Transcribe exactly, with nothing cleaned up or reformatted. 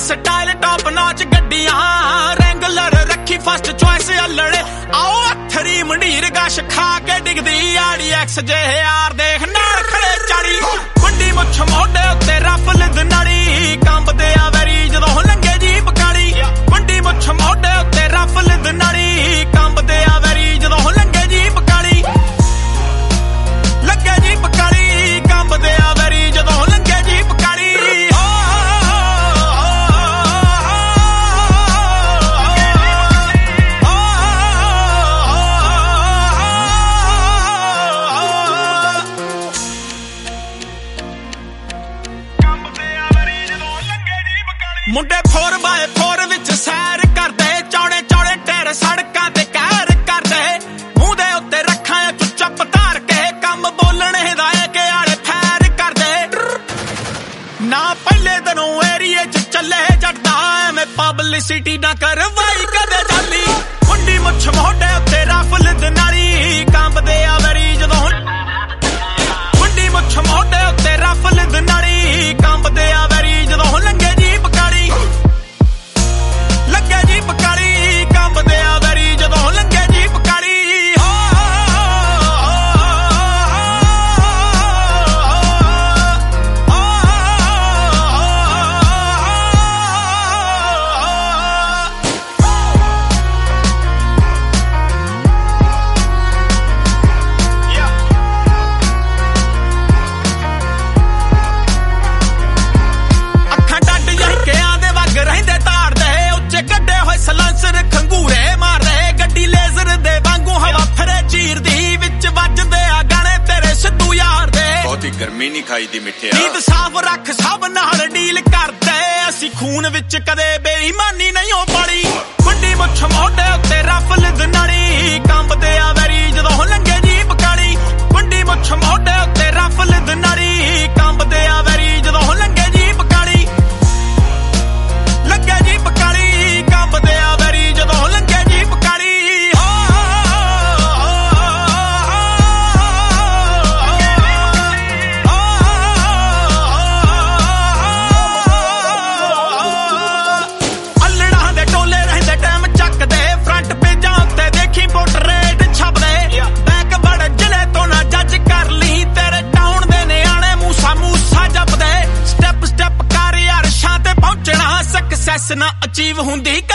style top notch गड्डियां Wrangler रखी first choice अल्लड़े आओ हथरी मंडीर गश खा के डिगदी आड़ी एक्स जे यार देख नाल खड़े चाड़ी वड्डी मुछ मोढे उत्ते रफल दनाड़ी कंबदे आ वैरी जदों लंघे जीप काली वड्डी मुछ मोढे उत्ते रफल दनाड़ी कंबदे आ वैरी जदों लंघे जीप काली लंघे जीप काली कंबदे आ वैरी जदों लंघे जीप काली मुंडे फोर बाय फोर विच सैर करदे चौड़े चौड़े टेर सड़कां ते कहर करदे मूंह दे उत्ते रखां चुप धार के कम बोलणे दा के आले फैर करदे ना पहले दिनों एरिए च चले जड़दा मैं पब्लिसिटी ना करवाई कदे जाली मुंडी मुछ मोढे उत्ते रफल दनाली कंबदे आ वैरी जदों मुंडी मुछ मोढे उत्ते रफल दनाली कंबदे आ वैरी जदों लंघे जीप काली लंघे जीप काली कंबदे आ वैरी जदों लंघे जीप काली ਸਲਾਂਸਰ ਖੰਗੂਰੇ ਮਾਰਦੇ ਗੱਡੀ ਲੇਜ਼ਰ ਦੇ ਵਾਂਗੂ ਹਵਾ ਫਰੇ ਚੀਰਦੀ ਵਿੱਚ ਵੱਜਦੇ ਆ ਗਾਣੇ ਤੇਰੇ ਸਿੱਧੂ ਯਾਰ ਦੇ ਬਹੁਤੀ ਗਰਮੀ ਨਹੀਂ ਖਾਈ ਦੀ ਮਿੱਠਿਆ ਨੀਂਦ ਸਾਫ਼ ਰੱਖ ਸਭ ਨਾਲ ਡੀਲ ਕਰਦੇ ਅਸੀਂ ਖੂਨ ਵਿੱਚ ਕਦੇ ਬੇਈਮਾਨੀ ਨਹੀਂ ਹੋ ਪਾੜੀ ਵੱਡੀ ਮੁੱਛ ਮੋਢੇ ਉੱਤੇ ਰਫਲ ਦਨਾੜੀ ਕੰਬਦੇ ਆ ਵੈਰੀ ਜਦੋਂ ਲੰਘੇ ਜੀਪ ਕਾਲੀ ਵੱਡੀ ਮੁੱਛ ਮੋਢੇ ਉੱਤੇ ਰਫਲ ਦਨਾੜੀ ਕੰਬਦੇ ਆ ਵੈਰੀ ਜਦੋਂ ਲੰਘੇ ਜੀਪ ਕਾਲੀ ਲੰਘੇ ਜੀਪ ਕਾਲੀ ਕੰਬਦੇ ਆ ਵੈਰੀ ਜਦੋਂ ਲੰਘੇ ਜੀਪ ਕਾਲੀ ਅੱਲੜਾਂ ਦੇ ਟੋਲੇ ਰਹਿੰਦੇ ਟਾਈਮ ਚੱਕਦੇ ਫਰੰਟ ਪੇਜਾਂ ਉੱਤੇ ਦੇਖੀ ਪੋਰਟਰੇਟ ਛਪਦੇ ਬੈਕ ਬੜ ਜ਼ਿਲ੍ਹੇ ਤੋਂ ਨਾ ਜੱਜ ਕਰ ਲਈ ਤੇਰੇ ਟਾਊਨ ਦੇ ਨਿਆਣੇ ਮੂਸਾ ਮੂਸਾ ਜਪਦੇ ਸਟੈਪ ਸਟੈਪ ਕਰ ਯਾਰ ਸ਼ਾਂ ਤੇ ਪਹੁੰਚਣਾ ਸਕਸੈਸ ਨਾ ਅਚੀਵ ਹੁੰਦੀ